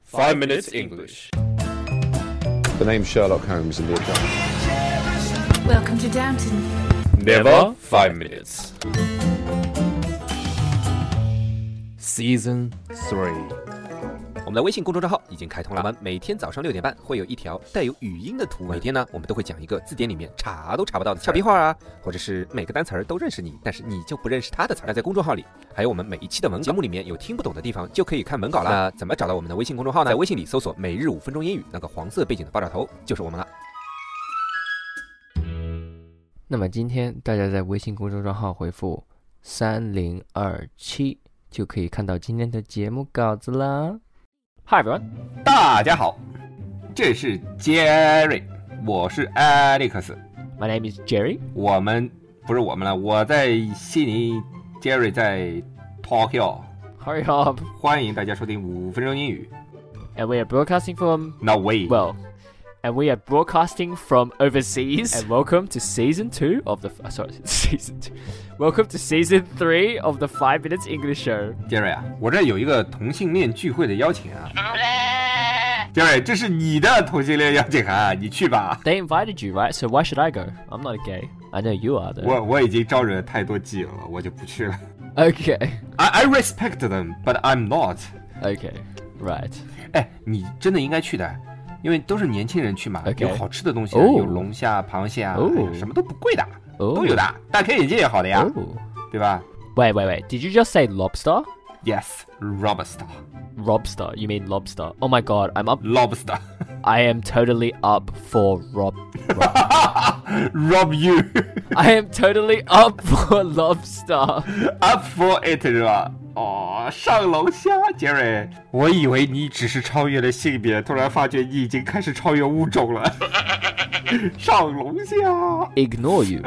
5 minutes English. The name's Sherlock Holmes in the account. Welcome to Downton. Never 5 minutes. Season 3。 我们的微信公众账号已经开通了，我们每天早上6点半会有一条带有语音的图文。每天呢，我们都会讲一个字典里面查都查不到的俏皮话啊，或者是每个单词儿都认识你，但是你就不认识它的词儿。那在公众号里，还有我们每一期的文稿，节目里面有听不懂的地方就可以看文稿了。那怎么找到我们的微信公众号呢？在微信里搜索"每日5分钟英语"，那个黄色背景的爆炸头就是我们了。 那么今天大家在微信公众账号回复3027就可以看到今天的节目稿子啦。Hi everyone， 大家好，这是 Jerry， 我是 Alex。My name is Jerry。 我在悉尼 ，Jerry 在 Tokyo。Hurry up！ 欢迎大家收听5分钟英语。 And we are broadcasting from No way. And we are broadcasting from overseas. And welcome to season 2 of the season 2. Welcome to season 3 of the 5 minutes English show. Jerry 啊，我这有一个同性恋聚会的邀请啊。Jerry， 这是你的同性恋邀请函，你去吧。 They invited you, right? So why should I go? I'm not a gay. I know you are, though. 我已经招惹太多基友了，我就不去了。 Okay. I respect them, but I'm not. Okay, right. 哎，你真的应该去的。因为都是年轻人去嘛， Okay. 有好吃的东西啊，有龙虾、螃蟹啊，什么都不贵的，都有的，大开眼界也好的呀，对吧？ Wait. Did you just say lobster? Yes, lobster. Lobster? You mean lobster? Oh my god, I'm up. Lobster. I am totally up for rob you. I am totally up for lobster. Up for it 是吧？哦，上龙虾 ，Jerry， 我以为你只是超越了性别，突然发觉你已经开始超越物种了。上龙虾 ，Ignore you.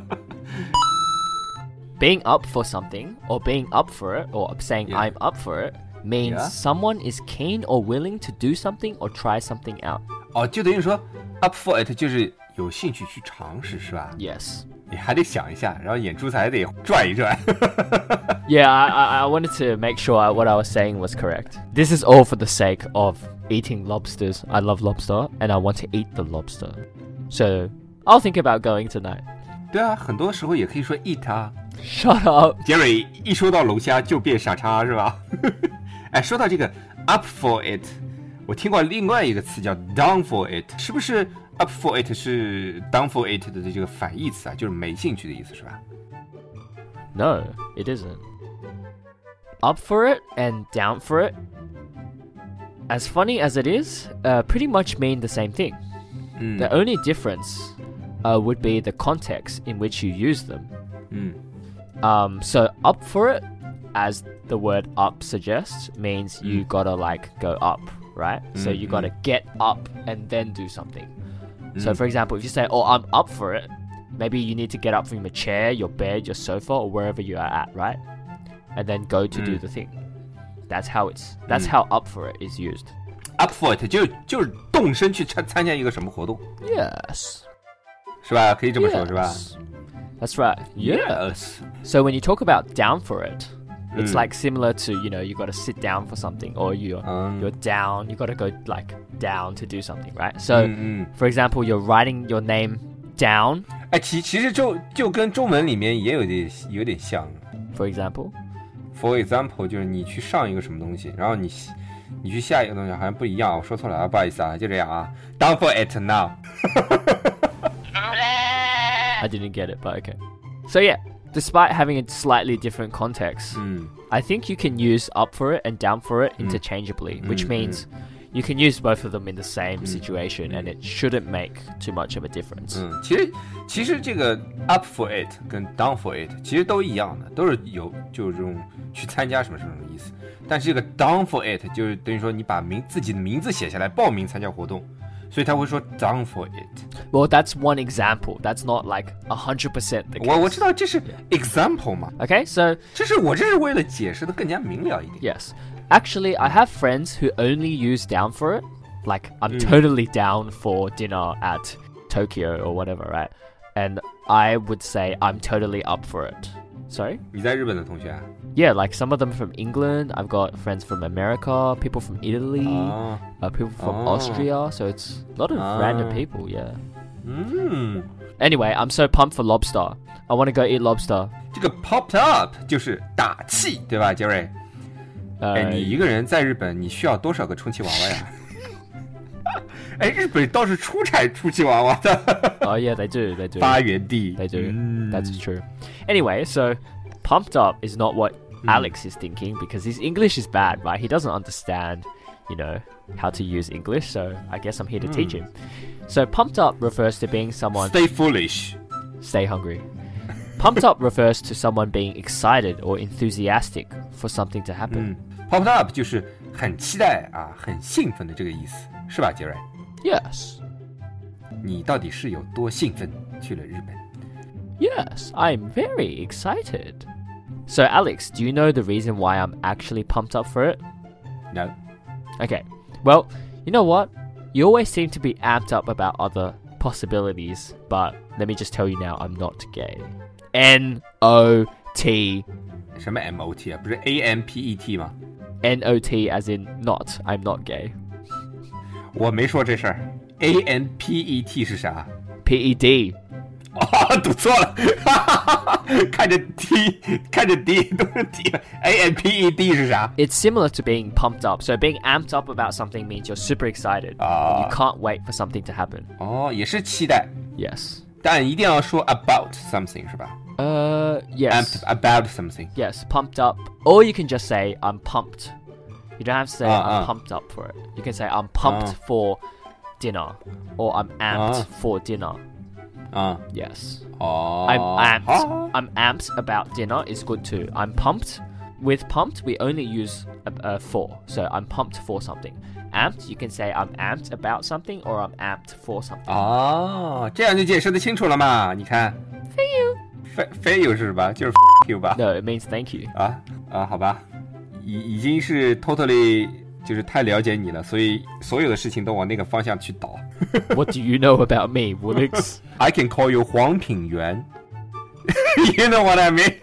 Being up for something, or being up for it, or saying I'm up for it, means someone is keen or willing to do something or try something out. 哦，就等于说 up for it 就是有兴趣去尝试，是吧 ？Yes. 你还得想一下，然后眼珠子还得转一转。 Yeah, I wanted to make sure what I was saying was correct. This is all for the sake of eating lobsters. I love lobster, and I want to eat the lobster. So, I'll think about going tonight. 对啊，很多时候也可以说 eat 啊。 Shut up. Jerry 一说到龙虾就变傻叉，是吧？哎，说到这个 up for it， 我听过另外一个词叫 down for it， 是不是 up for it 是 down for it 的这个反义词啊？就是没兴趣的意思，是吧？ No, it isn't. Up for it and down for it, as funny as it is, pretty much mean the same thing. The only difference would be the context in which you use them. So up for it, as the word up suggests, means you gotta like go up, right? So you gotta get up and then do something. So for example, if you say, "Oh, I'm up for it," maybe you need to get up from your chair, your bed, your sofa, or wherever you are at, right? And then go to do the thing. That's how up for it is used. Up for it 就是动身去参加一个什么活动。 Yes. 是吧？可以这么说，是吧？ That's right. Yes. So when you talk about down for it, it's like similar to, you know, you got to sit down for something, or you're down, you got to go like down to do something, right? So, for example, you're writing your name down. 哎，其实就跟中文里面也有点像。 For example, 就是你去上一个什么东西，然后你去下一个东西好像不一样，我说错了啊，不好意思啊，就这样啊。Down for it now. I didn't get it, but okay. So yeah, despite having a slightly different context, I think you can use up for it and down for it interchangeably, which means you can use both of them in the same situation, and it shouldn't make too much of a difference. 其实这个 up for it 跟 down for it 其实都一样的，都是就是这种去参加什么什么意思。但是这个 down for it 就是等于说你把自己的名字写下来报名参加活动。所以他会说 down for it. Well, that's one example. That's not like 100% the case. 我知道这是 example 嘛。 Okay, so 这是为了解释的更加明了一点。 Yes, actually, I have friends who only use down for it. Like I'm totally down for dinner at Tokyo or whatever, right? And I would say I'm totally up for it. Sorry? 你在日本的同学啊？ Yeah, like some of them from England. I've got friends from America, people from Italy, 哦 people from Austria. So it's a lot of random people, yeah. 嗯， Anyway, I'm so pumped for lobster. I want to go eat lobster. 这个 popped up 就是打气，对吧，杰瑞？哎，你一个人在日本，你需要多少个充气娃娃呀？哎，日本倒是出产充气娃娃的。 Oh yeah, they do. They do. 发源地 They do. That's true. Anyway, so pumped up is not what Alex is thinking because his English is bad, right? He doesn't understand, how to use English. So I guess I'm here to teach him. So pumped up refers to being someone... Stay foolish. Stay hungry. Pumped up refers to someone being excited or enthusiastic for something to happen. Popped up 就是很期待啊，很兴奋的这个意思，是吧，杰瑞？ Yes. 你到底是有多兴奋去了日本？ Yes, I'm very excited. So Alex, do you know the reason why I'm actually pumped up for it? No. Okay. Well, you know what? You always seem to be amped up about other possibilities, but let me just tell you now, I'm not gay. N-O-T. 什么 M-O-T 啊？不是 A-M-P-E-T 吗？ N-O-T as in not. I'm not gay. 我没说这事儿。A-M-P-E-T 是啥？ P-E-D. 哦，读错了，看着 T， 看着 D 都是 T 了。A-M-P-E-D 是啥？ It's similar to being pumped up. So being amped up about something means you're super excited. You can't wait for something to happen. 哦，也是期待， Yes. 但一定要说 about something 是吧 Yes. ？About something. Yes, pumped up. Or you can just say, I'm pumped. You don't have to say, I'm pumped up for it. You can say, I'm pumped for dinner. Or I'm amped for dinner. 啊， Yes. 哦 I'm amped about dinner is good too. I'm pumped. With pumped, we only use for. So I'm pumped for something. Amped, you can say I'm amped about something or I'm amped for something. 哦，这样就解释得清楚了嘛？你看 ，fail you 是吧？就是 you 吧？ No, it means thank you. 好吧，已经是 totally 就是太了解你了，所以所有的事情都往那个方向去导。 What do you know about me, Woolix? I can call you 黄品源，You know what I mean？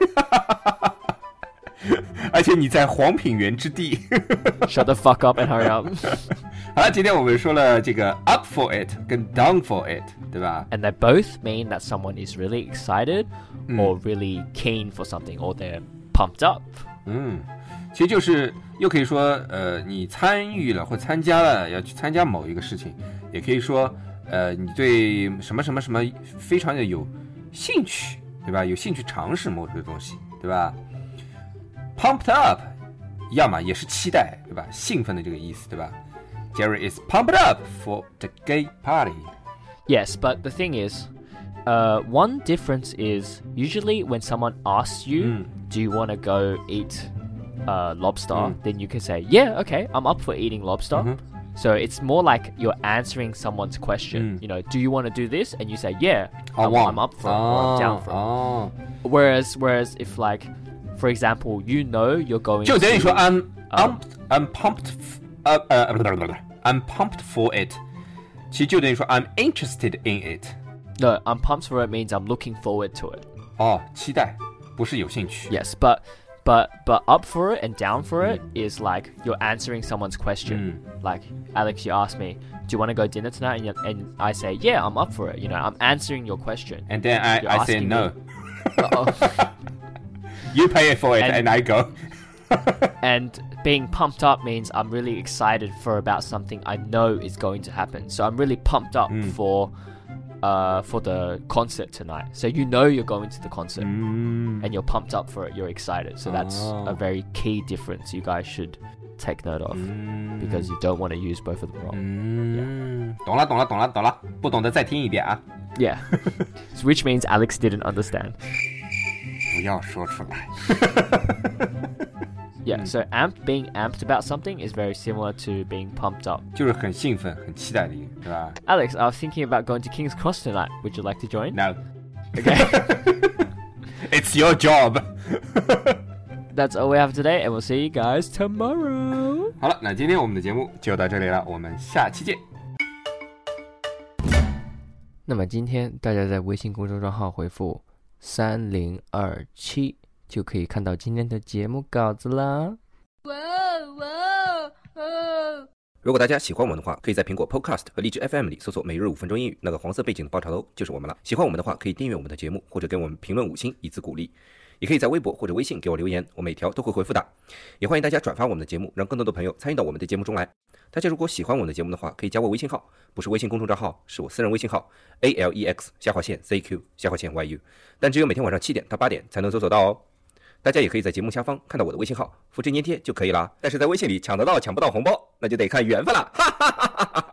而且你在黄品源之地。 Shut the fuck up and hurry up. 好了，今天我们说了这个 up for it 跟 down for it， 对吧？ And they both mean that someone is really excited or really keen for something or they're pumped up. 其实就是又可以说，你参与了或参加了，要去参加某一个事情，也可以说，你对什么什么什么非常的有兴趣，对吧？有兴趣尝试某种东西，对吧 ？Pumped up， 一样嘛，也是期待，对吧？兴奋的这个意思，对吧 ？Jerry is pumped up for the gay party. Yes, but the thing is, one difference is usually when someone asks you, do you want to go eat lobster, then you can say, yeah, okay, I'm up for eating lobster. So it's more like you're answering someone's question. Do you want to do this? And you say, yeah, I'm up for it or I'm down for it. Whereas if like, for example, you're going 就等于说 to... I'm pumped I'm pumped for it. 其实就等于说 I'm interested in it. No, I'm pumped for it means I'm looking forward to it. 哦，期待，不是有兴趣。 Yes, but up for it and down for it is like you're answering someone's question. Like, Alex, you asked me, do you want to go dinner tonight? And I say, yeah, I'm up for it. I'm answering your question. And then I say no. Uh-oh. You pay for it and I go. And being pumped up means I'm really excited for about something I know is going to happen. So I'm really pumped up for the concert tonight. So you're going to the concert and you're pumped up for it. You're excited. So that's a very key difference you guys should take note of because you don't want to use both of them wrong. 懂了，不懂的再听一遍啊。 Yeah. So which means Alex didn't understand. 不要说出来。 Yeah, so being amped about something is very similar to being pumped up. 就是很兴奋、很期待的一个，对吧 Alex, I was thinking about going to King's Cross tonight. Would you like to join? ？No, Okay. it's your job. That's all we have today, and we'll see you guys tomorrow. 好了，那今天我们的节目就到这里了，我们下期见。 那么今天大家在微信公众账号回复3027 就可以看到今天的节目稿子啦。 如果大家喜欢我们的话，可以在苹果 Podcast 和荔枝 FM 里搜索每日5分钟英语，那个黄色背景的爆炒头就是我们了。喜欢我们的话，可以订阅我们的节目，或者给我们评论5星以资鼓励。也可以在微博或者微信给我留言，我每条都会回复的。也欢迎大家转发我们的节目，让更多的朋友参与到我们的节目中来。大家如果喜欢我们的节目的话，可以加我微信号，不是微信公众账号，是我私人微信号 ALEX_CQ_YU， 但只有每天晚上7点到8点才能搜索到哦。大家也可以在节目下方看到我的微信号，复制粘贴就可以了。但是在微信里抢得到抢不到红包，那就得看缘分了，哈哈哈哈哈。